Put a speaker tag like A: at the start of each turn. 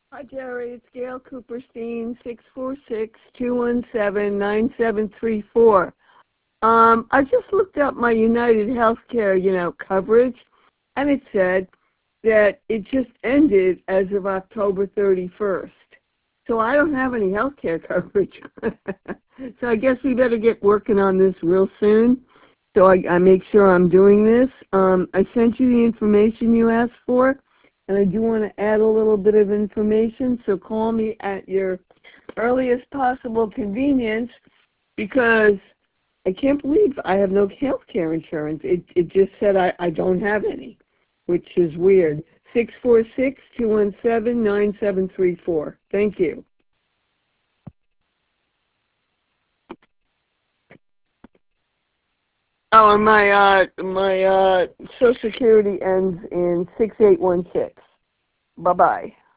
A: Hi, Jerry. It's Gail Cooperstein, 646-217-9734. I just looked up my United Healthcare, coverage, and it said that it just ended as of October 31st. So I don't have any healthcare coverage. So I guess we better get working on this real soon. So I make sure I'm doing this. I sent you the information you asked for, and I do want to add a little bit of information. So call me at your earliest possible convenience, because I can't believe I have no health care insurance. It just said I don't have any, which is weird. 646-217-9734. Thank you. Oh, and my Social Security ends in 6816. Bye-bye.